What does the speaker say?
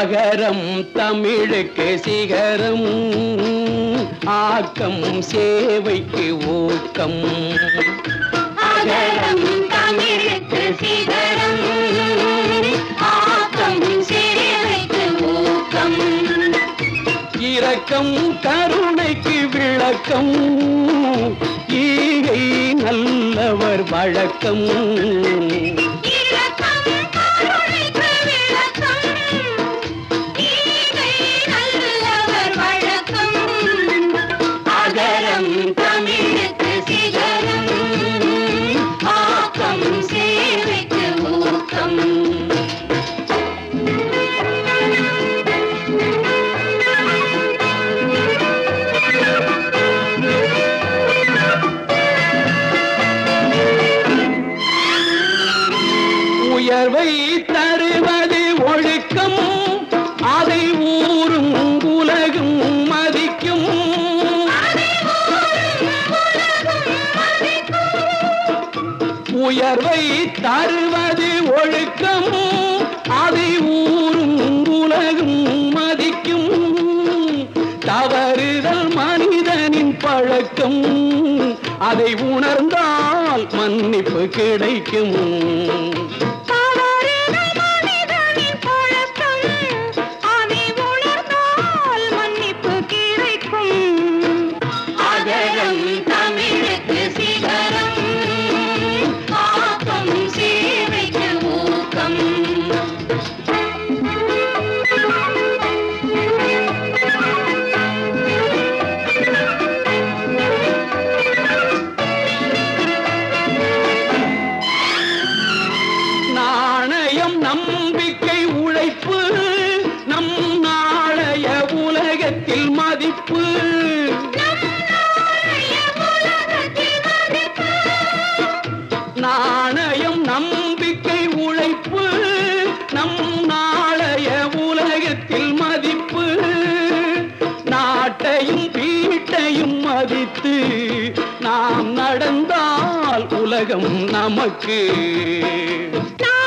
அகரம் தமிழுக்கு சிகரம், ஆக்கம் சேவைக்கு ஊக்கம். அகரம் தமிழுக்கு சிகரம், ஆக்கம் சேவைக்கு ஊக்கம். இரக்கம் கருணைக்கு விளக்கம், ஈகை நல்லவர் வழக்கம். அகரம் தமிழுக்கு சிகரம், ஆக்கம் சேவைக்கு ஊக்கம். உயர்வை தருவது ஒழுக்கம், அதை ஊரும் உலகும் மதிக்கும். உயர்வை தருவது ஒழுக்கம், அதை ஊரும் உலகும் மதிக்கும். தவறுதல் மனிதனின் பழக்கம், அதை உணர்ந்தால் மன்னிப்பு கிடைக்கும். அகரம் தமிழுக்கு சிகரம், ஆக்கம் சேவைக்கு ஊக்கம். நாணயம் நம்பிக்கை உழைப்பு, நம் நாளைய உலகத்தில் மதிப்பு. நாணயம் நம்பிக்கை உழைப்பு, நம் நாளைய உலகத்தில் மதிப்பு. நாட்டையும் வீட்டையும் மதித்து நாம் நடந்தால் உலகம் நமக்கு.